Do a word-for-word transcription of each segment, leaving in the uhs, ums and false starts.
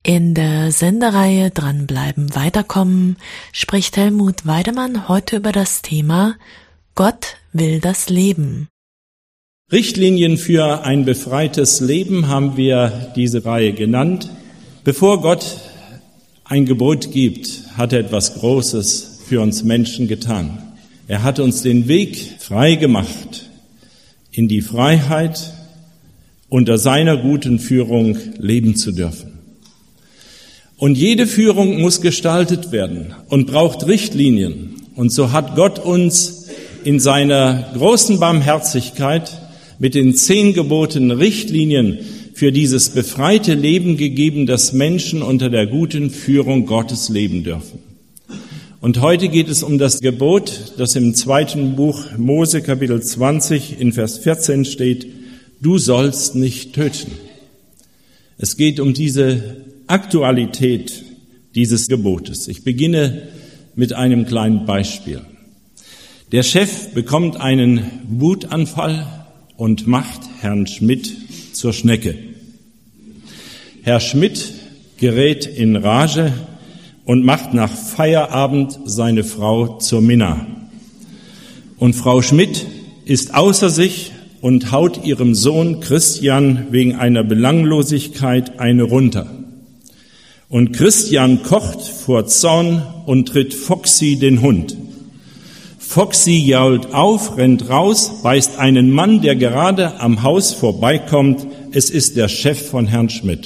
In der Sendereihe Dranbleiben, Weiterkommen spricht Helmut Weidemann heute über das Thema Gott will das Leben. Richtlinien für ein befreites Leben haben wir diese Reihe genannt. Bevor Gott ein Gebot gibt, hat er etwas Großes für uns Menschen getan. Er hat uns den Weg frei gemacht in die Freiheit, unter seiner guten Führung leben zu dürfen. Und jede Führung muss gestaltet werden und braucht Richtlinien. Und so hat Gott uns in seiner großen Barmherzigkeit mit den zehn Geboten Richtlinien für dieses befreite Leben gegeben, dass Menschen unter der guten Führung Gottes leben dürfen. Und heute geht es um das Gebot, das im zweiten Buch Mose Kapitel zwanzig in Vers vierzehn steht: Du sollst nicht töten. Es geht um diese Aktualität dieses Gebotes. Ich beginne mit einem kleinen Beispiel. Der Chef bekommt einen Wutanfall und macht Herrn Schmidt zur Schnecke. Herr Schmidt gerät in Rage und macht nach Feierabend seine Frau zur Minna. Und Frau Schmidt ist außer sich und haut ihrem Sohn Christian wegen einer Belanglosigkeit eine runter. Und Christian kocht vor Zorn und tritt Foxy den Hund. Foxy jault auf, rennt raus, beißt einen Mann, der gerade am Haus vorbeikommt. Es ist der Chef von Herrn Schmidt.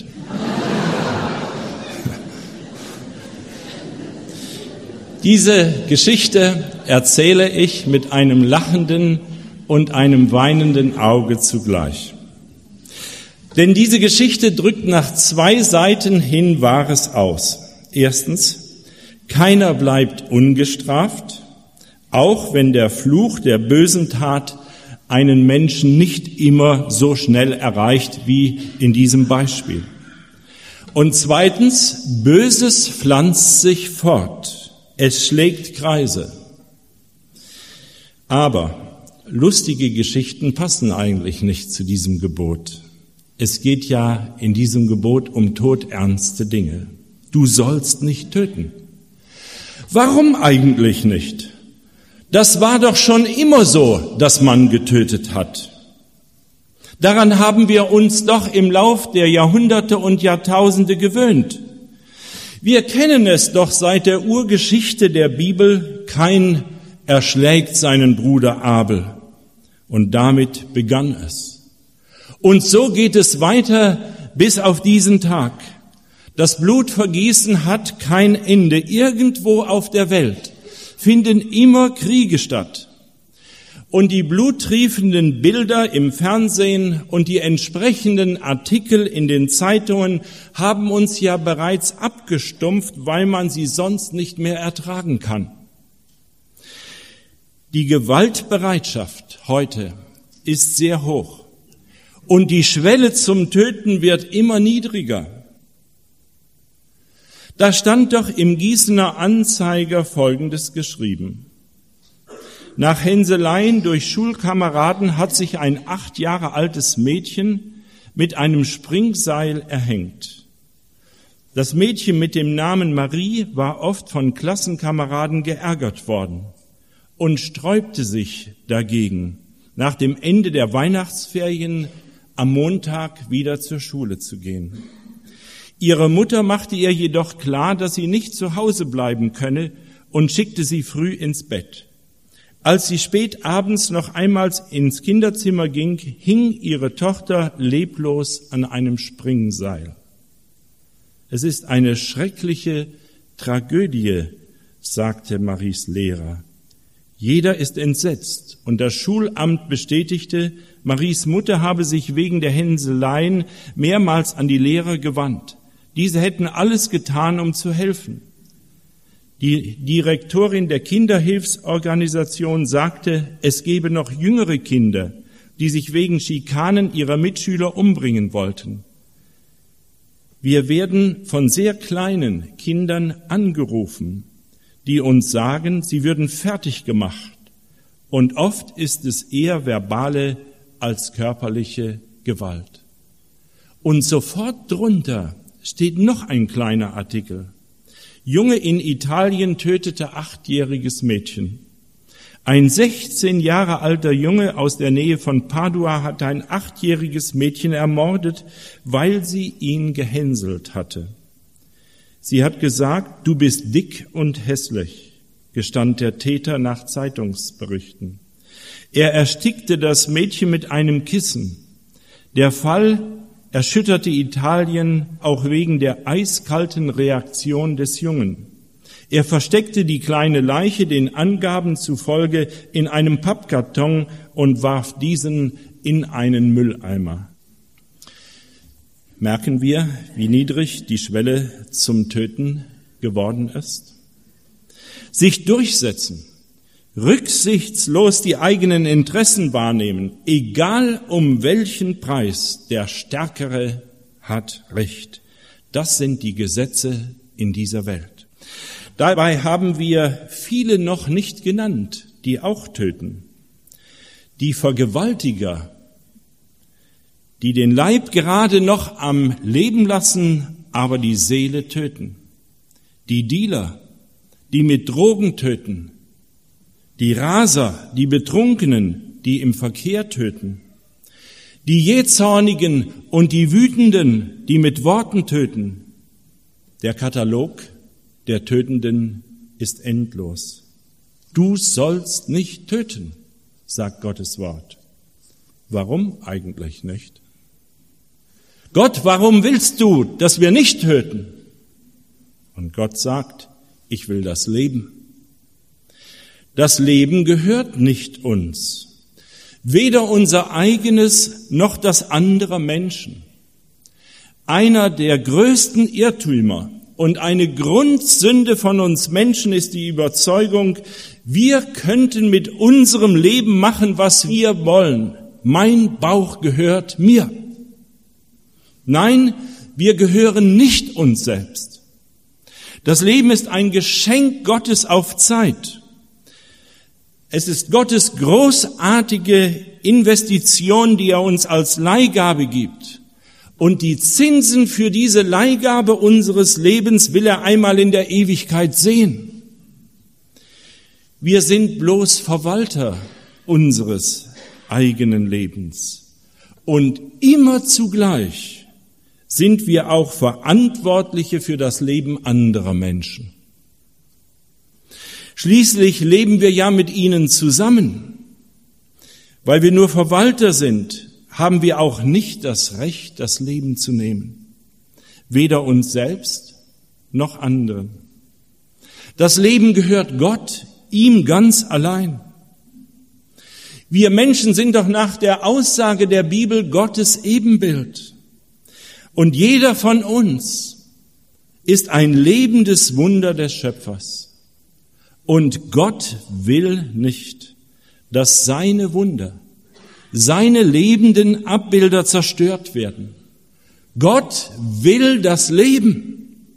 Diese Geschichte erzähle ich mit einem lachenden und einem weinenden Auge zugleich. Denn diese Geschichte drückt nach zwei Seiten hin Wahres aus. Erstens, keiner bleibt ungestraft, auch wenn der Fluch der bösen Tat einen Menschen nicht immer so schnell erreicht wie in diesem Beispiel. Und zweitens, Böses pflanzt sich fort, es schlägt Kreise. Aber lustige Geschichten passen eigentlich nicht zu diesem Gebot. Es geht ja in diesem Gebot um todernste Dinge. Du sollst nicht töten. Warum eigentlich nicht? Das war doch schon immer so, dass man getötet hat. Daran haben wir uns doch im Lauf der Jahrhunderte und Jahrtausende gewöhnt. Wir kennen es doch seit der Urgeschichte der Bibel: Kain erschlägt seinen Bruder Abel. Und damit begann es. Und so geht es weiter bis auf diesen Tag. Das Blutvergießen hat kein Ende. Irgendwo auf der Welt finden immer Kriege statt. Und die bluttriefenden Bilder im Fernsehen und die entsprechenden Artikel in den Zeitungen haben uns ja bereits abgestumpft, weil man sie sonst nicht mehr ertragen kann. Die Gewaltbereitschaft heute ist sehr hoch. Und die Schwelle zum Töten wird immer niedriger. Da stand doch im Gießener Anzeiger Folgendes geschrieben: Nach Hänseleien durch Schulkameraden hat sich ein acht Jahre altes Mädchen mit einem Springseil erhängt. Das Mädchen mit dem Namen Marie war oft von Klassenkameraden geärgert worden und sträubte sich dagegen, nach dem Ende der Weihnachtsferien am Montag wieder zur Schule zu gehen. Ihre Mutter machte ihr jedoch klar, dass sie nicht zu Hause bleiben könne und schickte sie früh ins Bett. Als sie spät abends noch einmal ins Kinderzimmer ging, hing ihre Tochter leblos an einem Springseil. Es ist eine schreckliche Tragödie, sagte Maries Lehrer. Jeder ist entsetzt und das Schulamt bestätigte, Maries Mutter habe sich wegen der Hänseleien mehrmals an die Lehrer gewandt. Diese hätten alles getan, um zu helfen. Die Direktorin der Kinderhilfsorganisation sagte, es gebe noch jüngere Kinder, die sich wegen Schikanen ihrer Mitschüler umbringen wollten. Wir werden von sehr kleinen Kindern angerufen, die uns sagen, sie würden fertig gemacht. Und oft ist es eher verbale als körperliche Gewalt. Und sofort drunter steht noch ein kleiner Artikel. Junge in Italien tötete achtjähriges Mädchen. Ein sechzehn Jahre alter Junge aus der Nähe von Padua hat ein achtjähriges Mädchen ermordet, weil sie ihn gehänselt hatte. Sie hat gesagt, du bist dick und hässlich, gestand der Täter nach Zeitungsberichten. Er erstickte das Mädchen mit einem Kissen. Der Fall erschütterte Italien auch wegen der eiskalten Reaktion des Jungen. Er versteckte die kleine Leiche den Angaben zufolge in einem Pappkarton und warf diesen in einen Mülleimer. Merken wir, wie niedrig die Schwelle zum Töten geworden ist? Sich durchsetzen, rücksichtslos die eigenen Interessen wahrnehmen, egal um welchen Preis, der Stärkere hat Recht. Das sind die Gesetze in dieser Welt. Dabei haben wir viele noch nicht genannt, die auch töten. Die Vergewaltiger, die den Leib gerade noch am Leben lassen, aber die Seele töten. Die Dealer, die mit Drogen töten. Die Raser, die Betrunkenen, die im Verkehr töten. Die Jähzornigen und die Wütenden, die mit Worten töten. Der Katalog der Tötenden ist endlos. Du sollst nicht töten, sagt Gottes Wort. Warum eigentlich nicht? Gott, warum willst du, dass wir nicht töten? Und Gott sagt, ich will das Leben. Das Leben gehört nicht uns, weder unser eigenes noch das anderer Menschen. Einer der größten Irrtümer und eine Grundsünde von uns Menschen ist die Überzeugung, wir könnten mit unserem Leben machen, was wir wollen. Mein Bauch gehört mir. Nein, wir gehören nicht uns selbst. Das Leben ist ein Geschenk Gottes auf Zeit. Es ist Gottes großartige Investition, die er uns als Leihgabe gibt. Und die Zinsen für diese Leihgabe unseres Lebens will er einmal in der Ewigkeit sehen. Wir sind bloß Verwalter unseres eigenen Lebens. Und immer zugleich sind wir auch Verantwortliche für das Leben anderer Menschen. Schließlich leben wir ja mit ihnen zusammen. Weil wir nur Verwalter sind, haben wir auch nicht das Recht, das Leben zu nehmen. Weder uns selbst noch anderen. Das Leben gehört Gott, ihm ganz allein. Wir Menschen sind doch nach der Aussage der Bibel Gottes Ebenbild. Und jeder von uns ist ein lebendes Wunder des Schöpfers. Und Gott will nicht, dass seine Wunder, seine lebenden Abbilder zerstört werden. Gott will das Leben.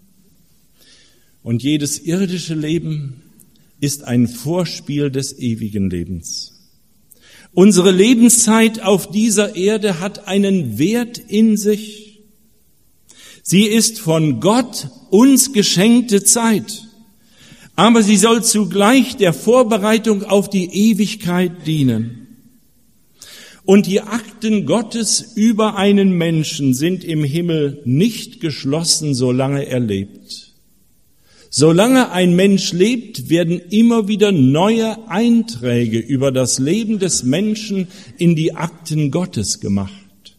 Und jedes irdische Leben ist ein Vorspiel des ewigen Lebens. Unsere Lebenszeit auf dieser Erde hat einen Wert in sich. Sie ist von Gott uns geschenkte Zeit, aber sie soll zugleich der Vorbereitung auf die Ewigkeit dienen. Und die Akten Gottes über einen Menschen sind im Himmel nicht geschlossen, solange er lebt. Solange ein Mensch lebt, werden immer wieder neue Einträge über das Leben des Menschen in die Akten Gottes gemacht.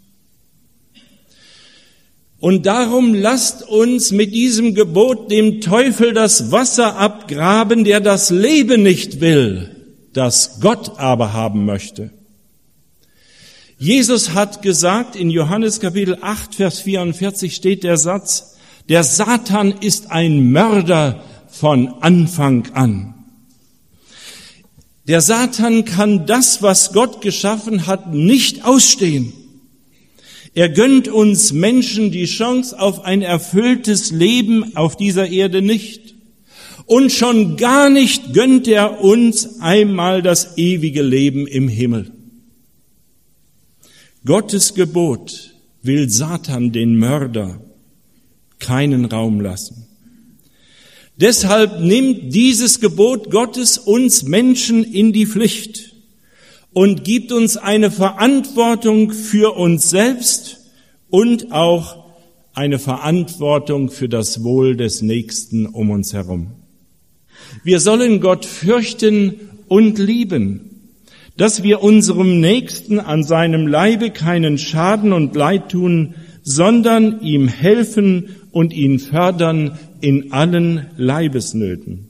Und darum lasst uns mit diesem Gebot dem Teufel das Wasser abgraben, der das Leben nicht will, das Gott aber haben möchte. Jesus hat gesagt, in Johannes Kapitel acht, Vers vierundvierzig steht der Satz, der Satan ist ein Mörder von Anfang an. Der Satan kann das, was Gott geschaffen hat, nicht ausstehen. Er gönnt uns Menschen die Chance auf ein erfülltes Leben auf dieser Erde nicht. Und schon gar nicht gönnt er uns einmal das ewige Leben im Himmel. Gottes Gebot will Satan, den Mörder, keinen Raum lassen. Deshalb nimmt dieses Gebot Gottes uns Menschen in die Pflicht und gibt uns eine Verantwortung für uns selbst und auch eine Verantwortung für das Wohl des Nächsten um uns herum. Wir sollen Gott fürchten und lieben, dass wir unserem Nächsten an seinem Leibe keinen Schaden und Leid tun, sondern ihm helfen und ihn fördern in allen Leibesnöten.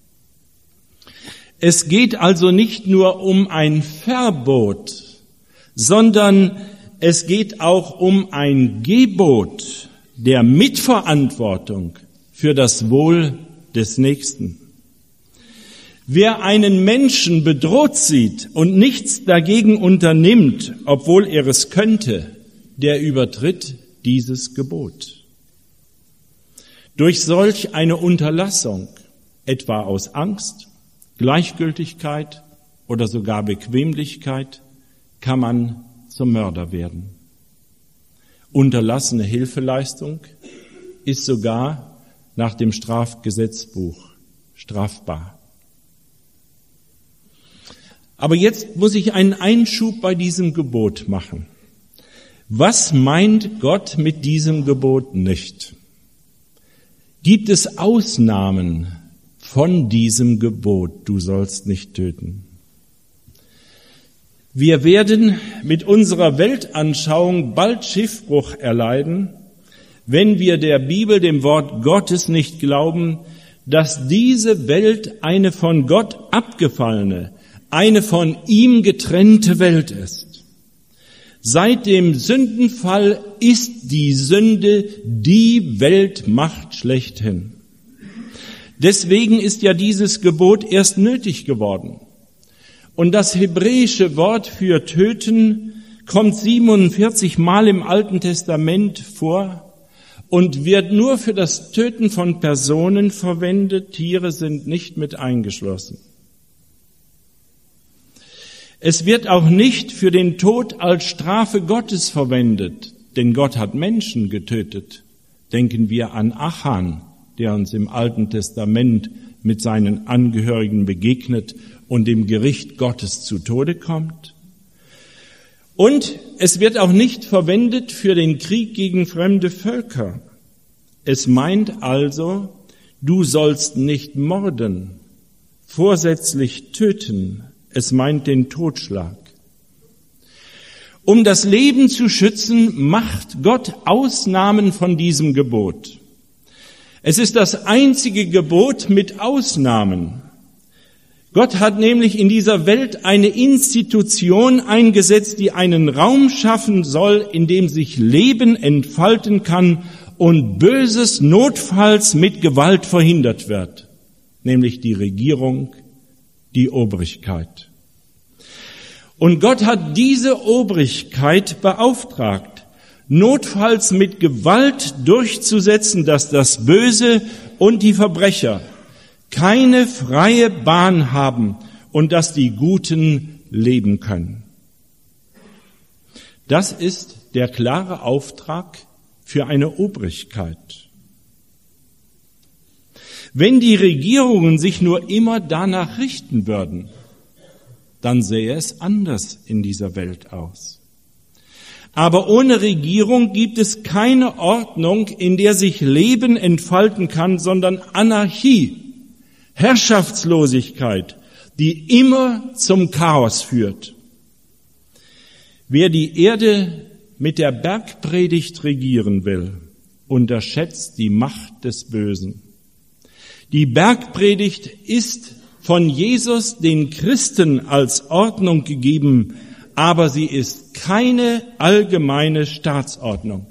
Es geht also nicht nur um ein Verbot, sondern es geht auch um ein Gebot der Mitverantwortung für das Wohl des Nächsten. Wer einen Menschen bedroht sieht und nichts dagegen unternimmt, obwohl er es könnte, der übertritt dieses Gebot. Durch solch eine Unterlassung, etwa aus Angst, Gleichgültigkeit oder sogar Bequemlichkeit, kann man zum Mörder werden. Unterlassene Hilfeleistung ist sogar nach dem Strafgesetzbuch strafbar. Aber jetzt muss ich einen Einschub bei diesem Gebot machen. Was meint Gott mit diesem Gebot nicht? Gibt es Ausnahmen von diesem Gebot, du sollst nicht töten? Wir werden mit unserer Weltanschauung bald Schiffbruch erleiden, wenn wir der Bibel, dem Wort Gottes, nicht glauben, dass diese Welt eine von Gott abgefallene, eine von ihm getrennte Welt ist. Seit dem Sündenfall ist die Sünde die Weltmacht schlechthin. Deswegen ist ja dieses Gebot erst nötig geworden. Und das hebräische Wort für töten kommt siebenundvierzig Mal im Alten Testament vor und wird nur für das Töten von Personen verwendet. Tiere sind nicht mit eingeschlossen. Es wird auch nicht für den Tod als Strafe Gottes verwendet, denn Gott hat Menschen getötet. Denken wir an Achan, der uns im Alten Testament mit seinen Angehörigen begegnet und dem Gericht Gottes zu Tode kommt. Und es wird auch nicht verwendet für den Krieg gegen fremde Völker. Es meint also, du sollst nicht morden, vorsätzlich töten. Es meint den Totschlag. Um das Leben zu schützen, macht Gott Ausnahmen von diesem Gebot. Es ist das einzige Gebot mit Ausnahmen. Gott hat nämlich in dieser Welt eine Institution eingesetzt, die einen Raum schaffen soll, in dem sich Leben entfalten kann und Böses notfalls mit Gewalt verhindert wird, nämlich die Regierung, die Obrigkeit. Und Gott hat diese Obrigkeit beauftragt, notfalls mit Gewalt durchzusetzen, dass das Böse und die Verbrecher keine freie Bahn haben und dass die Guten leben können. Das ist der klare Auftrag für eine Obrigkeit. Wenn die Regierungen sich nur immer danach richten würden, dann sähe es anders in dieser Welt aus. Aber ohne Regierung gibt es keine Ordnung, in der sich Leben entfalten kann, sondern Anarchie, Herrschaftslosigkeit, die immer zum Chaos führt. Wer die Erde mit der Bergpredigt regieren will, unterschätzt die Macht des Bösen. Die Bergpredigt ist von Jesus den Christen als Ordnung gegeben, aber sie ist keine allgemeine Staatsordnung.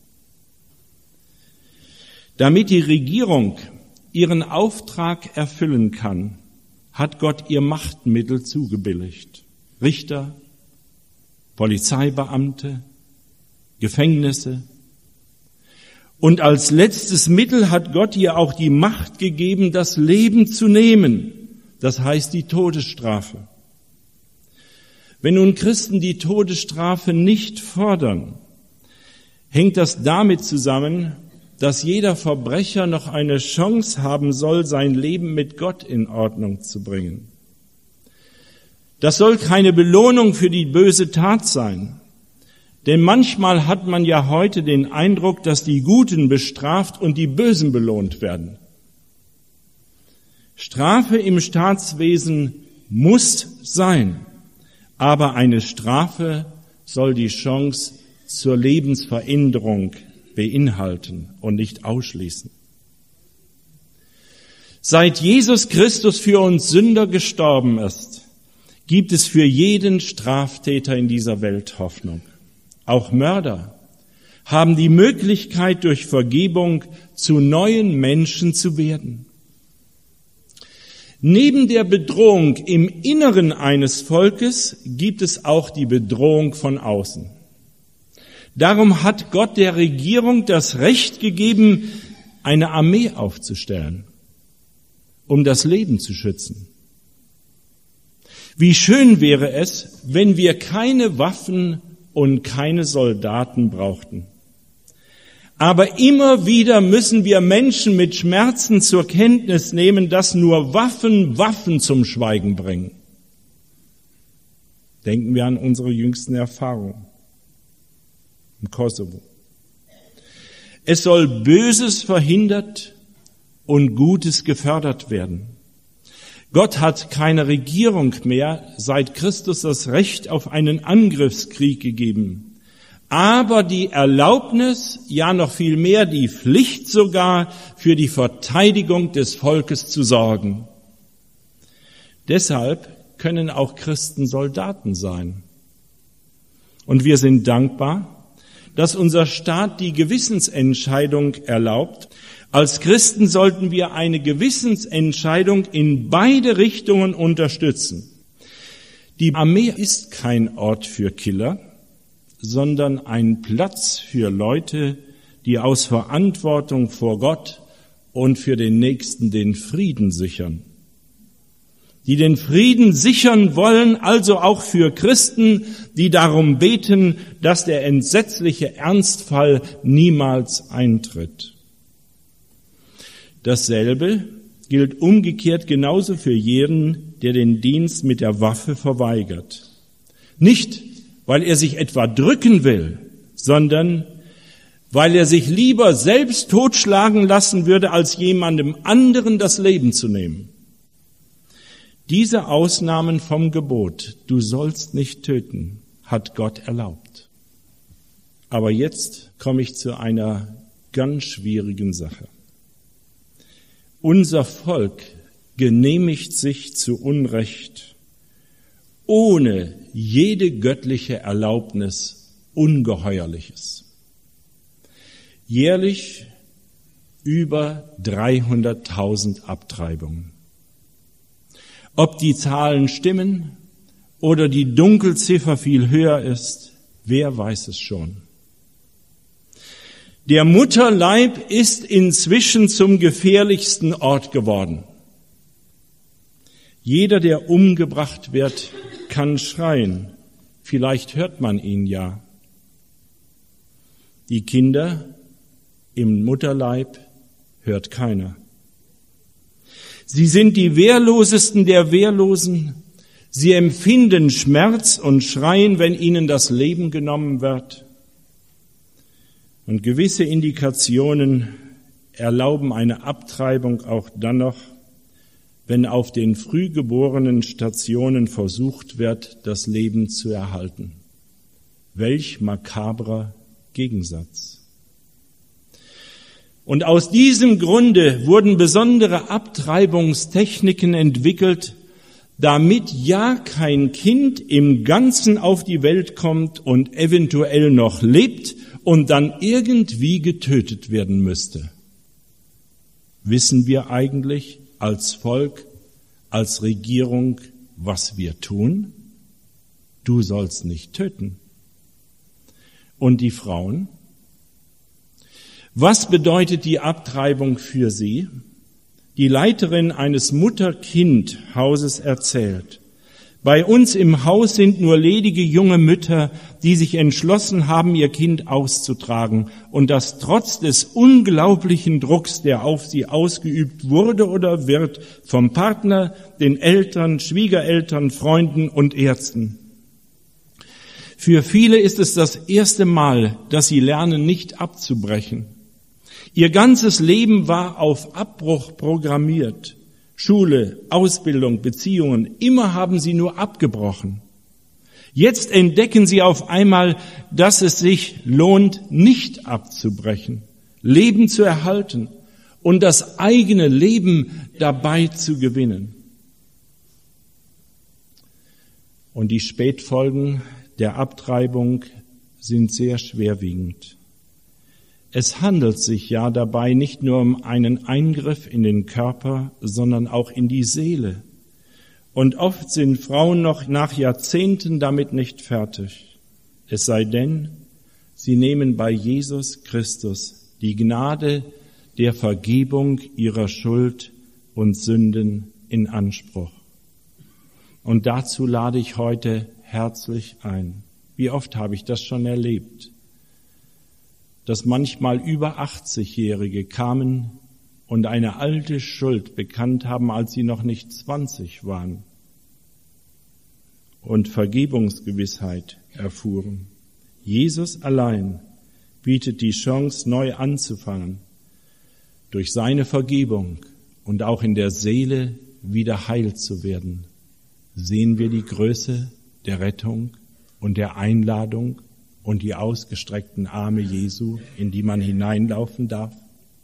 Damit die Regierung ihren Auftrag erfüllen kann, hat Gott ihr Machtmittel zugebilligt. Richter, Polizeibeamte, Gefängnisse. Und als letztes Mittel hat Gott ihr auch die Macht gegeben, das Leben zu nehmen. Das heißt die Todesstrafe. Wenn nun Christen die Todesstrafe nicht fordern, hängt das damit zusammen, dass jeder Verbrecher noch eine Chance haben soll, sein Leben mit Gott in Ordnung zu bringen. Das soll keine Belohnung für die böse Tat sein. Denn manchmal hat man ja heute den Eindruck, dass die Guten bestraft und die Bösen belohnt werden. Strafe im Staatswesen muss sein, aber eine Strafe soll die Chance zur Lebensveränderung beinhalten und nicht ausschließen. Seit Jesus Christus für uns Sünder gestorben ist, gibt es für jeden Straftäter in dieser Welt Hoffnung. Auch Mörder haben die Möglichkeit, durch Vergebung zu neuen Menschen zu werden. Neben der Bedrohung im Inneren eines Volkes gibt es auch die Bedrohung von außen. Darum hat Gott der Regierung das Recht gegeben, eine Armee aufzustellen, um das Leben zu schützen. Wie schön wäre es, wenn wir keine Waffen und keine Soldaten brauchten. Aber immer wieder müssen wir Menschen mit Schmerzen zur Kenntnis nehmen, dass nur Waffen Waffen zum Schweigen bringen. Denken wir an unsere jüngsten Erfahrungen im Kosovo. Es soll Böses verhindert und Gutes gefördert werden. Gott hat keine Regierung mehr seit Christus das Recht auf einen Angriffskrieg gegeben, aber die Erlaubnis, ja noch viel mehr die Pflicht sogar, für die Verteidigung des Volkes zu sorgen. Deshalb können auch Christen Soldaten sein. Und wir sind dankbar, dass unser Staat die Gewissensentscheidung erlaubt. Als Christen sollten wir eine Gewissensentscheidung in beide Richtungen unterstützen. Die Armee ist kein Ort für Killer, sondern ein Platz für Leute, die aus Verantwortung vor Gott und für den Nächsten den Frieden sichern. Die den Frieden sichern wollen, also auch für Christen, die darum beten, dass der entsetzliche Ernstfall niemals eintritt. Dasselbe gilt umgekehrt genauso für jeden, der den Dienst mit der Waffe verweigert. Nicht, weil er sich etwa drücken will, sondern weil er sich lieber selbst totschlagen lassen würde, als jemandem anderen das Leben zu nehmen. Diese Ausnahmen vom Gebot, du sollst nicht töten, hat Gott erlaubt. Aber jetzt komme ich zu einer ganz schwierigen Sache. Unser Volk genehmigt sich zu Unrecht, ohne jede göttliche Erlaubnis, Ungeheuerliches. Jährlich über dreihunderttausend Abtreibungen. Ob die Zahlen stimmen oder die Dunkelziffer viel höher ist, wer weiß es schon. Der Mutterleib ist inzwischen zum gefährlichsten Ort geworden. Jeder, der umgebracht wird, kann schreien. Vielleicht hört man ihn ja. Die Kinder im Mutterleib hört keiner. Sie sind die Wehrlosesten der Wehrlosen. Sie empfinden Schmerz und schreien, wenn ihnen das Leben genommen wird. Und gewisse Indikationen erlauben eine Abtreibung auch dann noch, wenn auf den frühgeborenen Stationen versucht wird, das Leben zu erhalten. Welch makabrer Gegensatz. Und aus diesem Grunde wurden besondere Abtreibungstechniken entwickelt, damit ja kein Kind im Ganzen auf die Welt kommt und eventuell noch lebt und dann irgendwie getötet werden müsste. Wissen wir eigentlich als Volk, als Regierung, was wir tun? Du sollst nicht töten. Und die Frauen? Was bedeutet die Abtreibung für sie? Die Leiterin eines Mutter-Kind-Hauses erzählt: Bei uns im Haus sind nur ledige junge Mütter, die sich entschlossen haben, ihr Kind auszutragen und das trotz des unglaublichen Drucks, der auf sie ausgeübt wurde oder wird, vom Partner, den Eltern, Schwiegereltern, Freunden und Ärzten. Für viele ist es das erste Mal, dass sie lernen, nicht abzubrechen. Ihr ganzes Leben war auf Abbruch programmiert. Schule, Ausbildung, Beziehungen, immer haben sie nur abgebrochen. Jetzt entdecken sie auf einmal, dass es sich lohnt, nicht abzubrechen, Leben zu erhalten und das eigene Leben dabei zu gewinnen. Und die Spätfolgen der Abtreibung sind sehr schwerwiegend. Es handelt sich ja dabei nicht nur um einen Eingriff in den Körper, sondern auch in die Seele. Und oft sind Frauen noch nach Jahrzehnten damit nicht fertig. Es sei denn, sie nehmen bei Jesus Christus die Gnade der Vergebung ihrer Schuld und Sünden in Anspruch. Und dazu lade ich heute herzlich ein. Wie oft habe ich das schon erlebt? Dass manchmal über achtzigjährige kamen und eine alte Schuld bekannt haben, als sie noch nicht zwanzig waren und Vergebungsgewissheit erfuhren. Jesus allein bietet die Chance, neu anzufangen, durch seine Vergebung und auch in der Seele wieder heil zu werden. Sehen wir die Größe der Rettung und der Einladung und die ausgestreckten Arme Jesu, in die man hineinlaufen darf?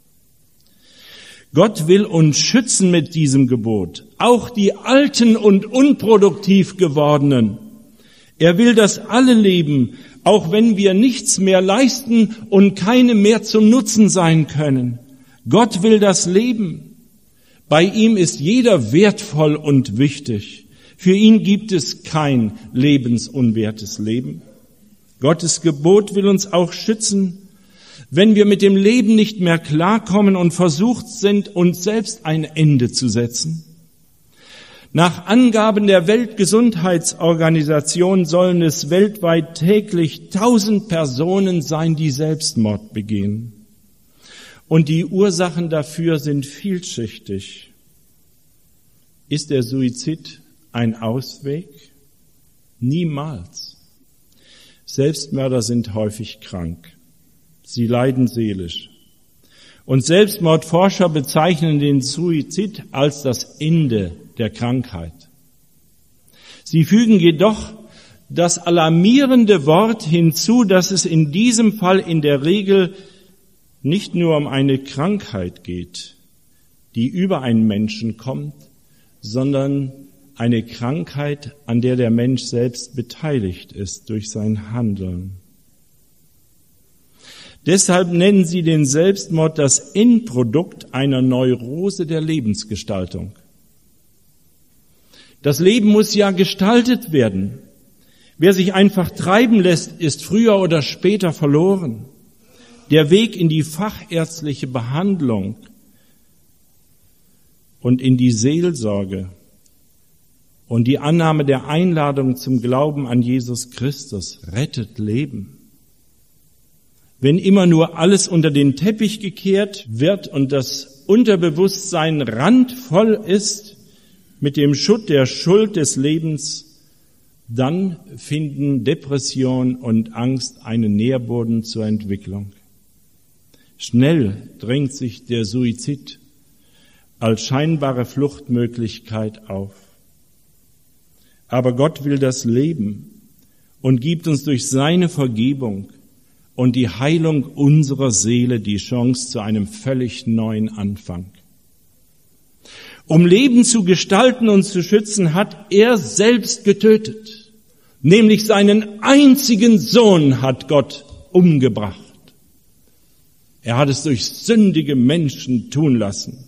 Gott will uns schützen mit diesem Gebot, auch die Alten und unproduktiv gewordenen. Er will, dass alle leben, auch wenn wir nichts mehr leisten und keine mehr zum Nutzen sein können. Gott will das Leben. Bei ihm ist jeder wertvoll und wichtig. Für ihn gibt es kein lebensunwertes Leben. Gottes Gebot will uns auch schützen, wenn wir mit dem Leben nicht mehr klarkommen und versucht sind, uns selbst ein Ende zu setzen. Nach Angaben der Weltgesundheitsorganisation sollen es weltweit täglich tausend Personen sein, die Selbstmord begehen. Und die Ursachen dafür sind vielschichtig. Ist der Suizid ein Ausweg? Niemals. Selbstmörder sind häufig krank. Sie leiden seelisch. Und Selbstmordforscher bezeichnen den Suizid als das Ende der Krankheit. Sie fügen jedoch das alarmierende Wort hinzu, dass es in diesem Fall in der Regel nicht nur um eine Krankheit geht, die über einen Menschen kommt, sondern eine Krankheit, an der der Mensch selbst beteiligt ist durch sein Handeln. Deshalb nennen sie den Selbstmord das Endprodukt einer Neurose der Lebensgestaltung. Das Leben muss ja gestaltet werden. Wer sich einfach treiben lässt, ist früher oder später verloren. Der Weg in die fachärztliche Behandlung und in die Seelsorge und die Annahme der Einladung zum Glauben an Jesus Christus rettet Leben. Wenn immer nur alles unter den Teppich gekehrt wird und das Unterbewusstsein randvoll ist mit dem Schutt der Schuld des Lebens, dann finden Depression und Angst einen Nährboden zur Entwicklung. Schnell drängt sich der Suizid als scheinbare Fluchtmöglichkeit auf. Aber Gott will das Leben und gibt uns durch seine Vergebung und die Heilung unserer Seele die Chance zu einem völlig neuen Anfang. Um Leben zu gestalten und zu schützen, hat er selbst getötet. Nämlich seinen einzigen Sohn hat Gott umgebracht. Er hat es durch sündige Menschen tun lassen.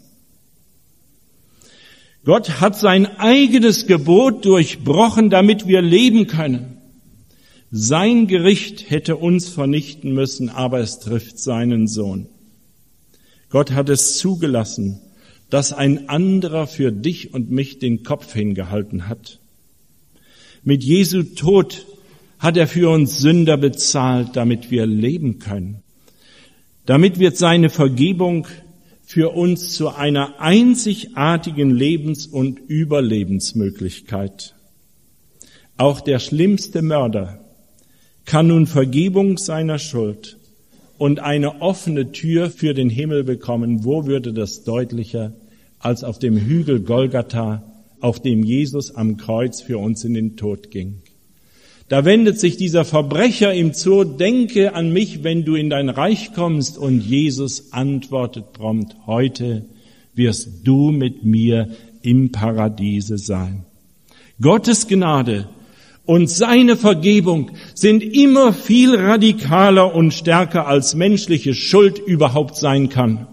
Gott hat sein eigenes Gebot durchbrochen, damit wir leben können. Sein Gericht hätte uns vernichten müssen, aber es trifft seinen Sohn. Gott hat es zugelassen, dass ein anderer für dich und mich den Kopf hingehalten hat. Mit Jesu Tod hat er für uns Sünder bezahlt, damit wir leben können. Damit wird seine Vergebung für uns zu einer einzigartigen Lebens- und Überlebensmöglichkeit. Auch der schlimmste Mörder kann nun Vergebung seiner Schuld und eine offene Tür für den Himmel bekommen. Wo würde das deutlicher als auf dem Hügel Golgatha, auf dem Jesus am Kreuz für uns in den Tod ging? Da wendet sich dieser Verbrecher ihm zu: Denke an mich, wenn du in dein Reich kommst. Und Jesus antwortet prompt: Heute wirst du mit mir im Paradiese sein. Gottes Gnade und seine Vergebung sind immer viel radikaler und stärker, als menschliche Schuld überhaupt sein kann.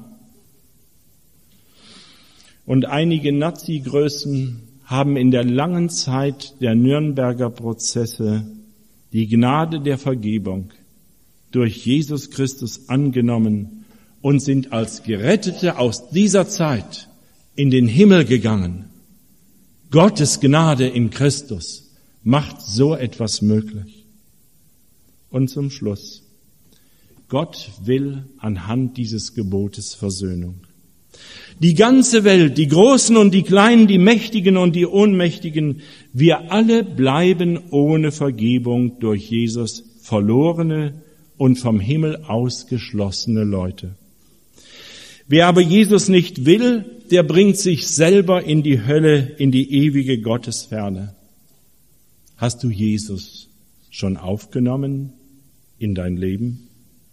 Und einige Nazi-Größen haben in der langen Zeit der Nürnberger Prozesse die Gnade der Vergebung durch Jesus Christus angenommen und sind als Gerettete aus dieser Zeit in den Himmel gegangen. Gottes Gnade in Christus macht so etwas möglich. Und zum Schluss: Gott will anhand dieses Gebotes Versöhnung. Die ganze Welt, die Großen und die Kleinen, die Mächtigen und die Ohnmächtigen, wir alle bleiben ohne Vergebung durch Jesus verlorene und vom Himmel ausgeschlossene Leute. Wer aber Jesus nicht will, der bringt sich selber in die Hölle, in die ewige Gottesferne. Hast du Jesus schon aufgenommen in dein Leben?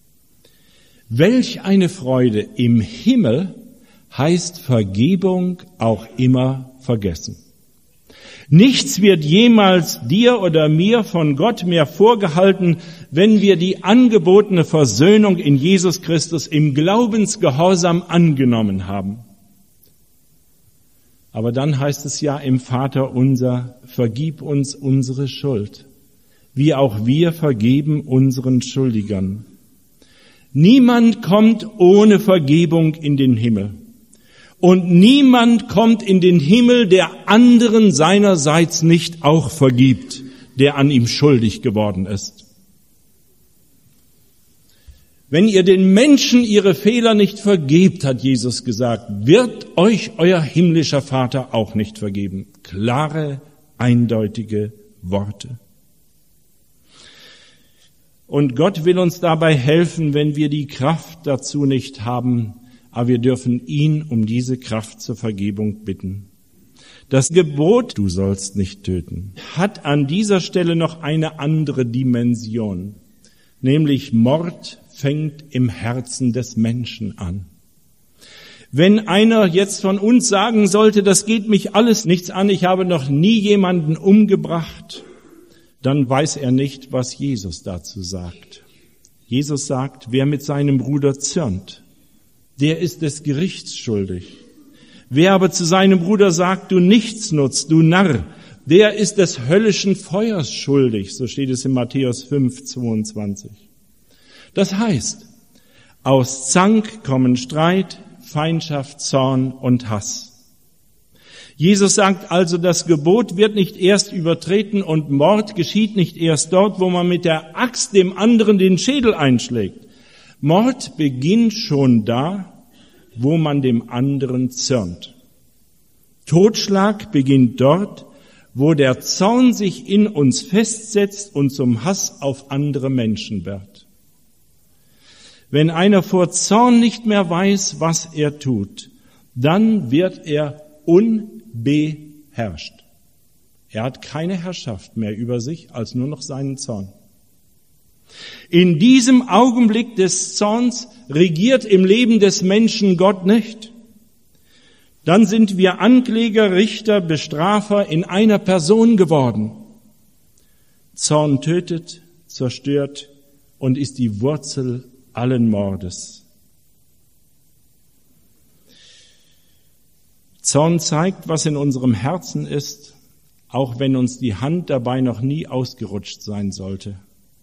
Welch eine Freude im Himmel heißt Vergebung auch immer vergessen. Nichts wird jemals dir oder mir von Gott mehr vorgehalten, wenn wir die angebotene Versöhnung in Jesus Christus im Glaubensgehorsam angenommen haben. Aber dann heißt es ja im Vater unser: Vergib uns unsere Schuld, wie auch wir vergeben unseren Schuldigern. Niemand kommt ohne Vergebung in den Himmel. Und niemand kommt in den Himmel, der anderen seinerseits nicht auch vergibt, der an ihm schuldig geworden ist. Wenn ihr den Menschen ihre Fehler nicht vergebt, hat Jesus gesagt, wird euch euer himmlischer Vater auch nicht vergeben. Klare, eindeutige Worte. Und Gott will uns dabei helfen, wenn wir die Kraft dazu nicht haben, aber wir dürfen ihn um diese Kraft zur Vergebung bitten. Das Gebot, du sollst nicht töten, hat an dieser Stelle noch eine andere Dimension, nämlich Mord fängt im Herzen des Menschen an. Wenn einer jetzt von uns sagen sollte, das geht mich alles nichts an, ich habe noch nie jemanden umgebracht, dann weiß er nicht, was Jesus dazu sagt. Jesus sagt, wer mit seinem Bruder zürnt, der ist des Gerichts schuldig. Wer aber zu seinem Bruder sagt, du Nichtsnutz, du Narr, der ist des höllischen Feuers schuldig. So steht es in Matthäus fünf, zweiundzwanzig. Das heißt, aus Zank kommen Streit, Feindschaft, Zorn und Hass. Jesus sagt also, das Gebot wird nicht erst übertreten und Mord geschieht nicht erst dort, wo man mit der Axt dem anderen den Schädel einschlägt. Mord beginnt schon da, wo man dem anderen zürnt. Totschlag beginnt dort, wo der Zorn sich in uns festsetzt und zum Hass auf andere Menschen wird. Wenn einer vor Zorn nicht mehr weiß, was er tut, dann wird er unbeherrscht. Er hat keine Herrschaft mehr über sich als nur noch seinen Zorn. In diesem Augenblick des Zorns regiert im Leben des Menschen Gott nicht. Dann sind wir Ankläger, Richter, Bestrafer in einer Person geworden. Zorn tötet, zerstört und ist die Wurzel allen Mordes. Zorn zeigt, was in unserem Herzen ist, auch wenn uns die Hand dabei noch nie ausgerutscht sein sollte.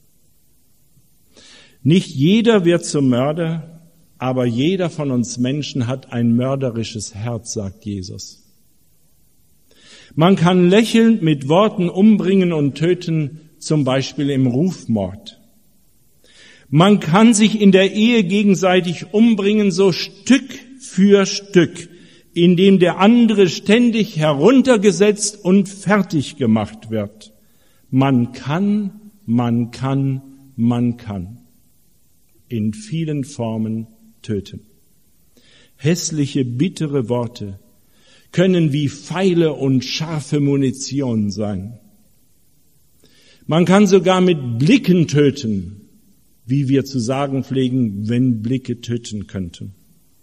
Nicht jeder wird zum Mörder, aber jeder von uns Menschen hat ein mörderisches Herz, sagt Jesus. Man kann lächelnd mit Worten umbringen und töten, zum Beispiel im Rufmord. Man kann sich in der Ehe gegenseitig umbringen, so Stück für Stück, indem der andere ständig heruntergesetzt und fertig gemacht wird. Man kann, man kann, man kann in vielen Formen töten. Hässliche, bittere Worte können wie Pfeile und scharfe Munition sein. Man kann sogar mit Blicken töten, wie wir zu sagen pflegen, wenn Blicke töten könnten.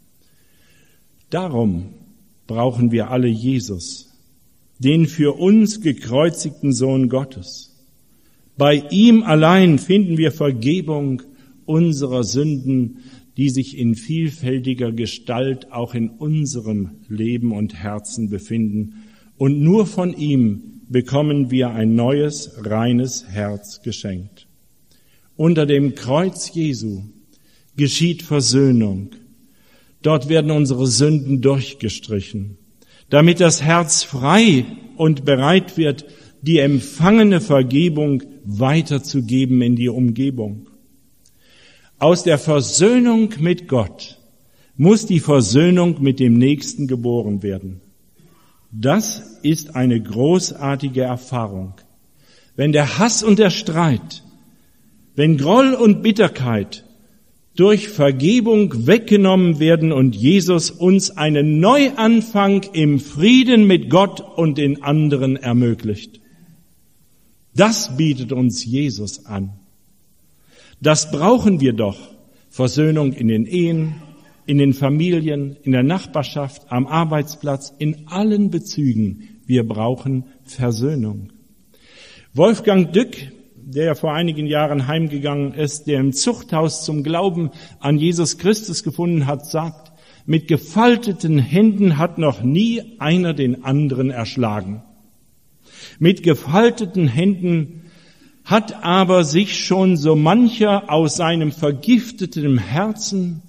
Darum brauchen wir alle Jesus, den für uns gekreuzigten Sohn Gottes. Bei ihm allein finden wir Vergebung unserer Sünden, die sich in vielfältiger Gestalt auch in unserem Leben und Herzen befinden. Und nur von ihm bekommen wir ein neues, reines Herz geschenkt. Unter dem Kreuz Jesu geschieht Versöhnung. Dort werden unsere Sünden durchgestrichen, damit das Herz frei und bereit wird, die empfangene Vergebung weiterzugeben in die Umgebung. Aus der Versöhnung mit Gott muss die Versöhnung mit dem Nächsten geboren werden. Das ist eine großartige Erfahrung. Wenn der Hass und der Streit, wenn Groll und Bitterkeit durch Vergebung weggenommen werden und Jesus uns einen Neuanfang im Frieden mit Gott und den anderen ermöglicht. Das bietet uns Jesus an. Das brauchen wir doch. Versöhnung in den Ehen, in den Familien, in der Nachbarschaft, am Arbeitsplatz, in allen Bezügen. Wir brauchen Versöhnung. Wolfgang Dück, der ja vor einigen Jahren heimgegangen ist, der im Zuchthaus zum Glauben an Jesus Christus gefunden hat, sagt, mit gefalteten Händen hat noch nie einer den anderen erschlagen. Mit gefalteten Händen hat aber sich schon so mancher aus seinem vergifteten Herzen,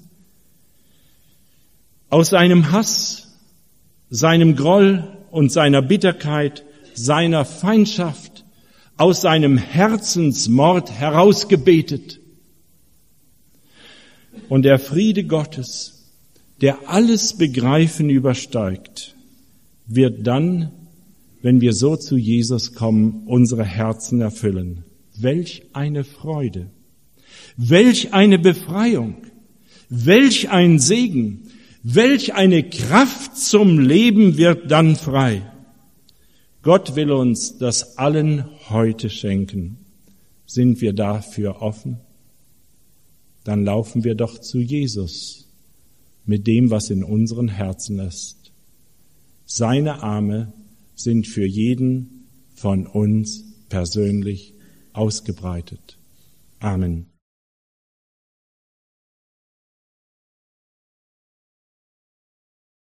aus seinem Hass, seinem Groll und seiner Bitterkeit, seiner Feindschaft, aus seinem Herzensmord herausgebetet. Und der Friede Gottes, der alles Begreifen übersteigt, wird dann, wenn wir so zu Jesus kommen, unsere Herzen erfüllen. Welch eine Freude, welch eine Befreiung, welch ein Segen, welch eine Kraft zum Leben wird dann frei. Gott will uns das allen heute schenken. Sind wir dafür offen? Dann laufen wir doch zu Jesus mit dem, was in unseren Herzen ist. Seine Arme sind für jeden von uns persönlich ausgebreitet. Amen.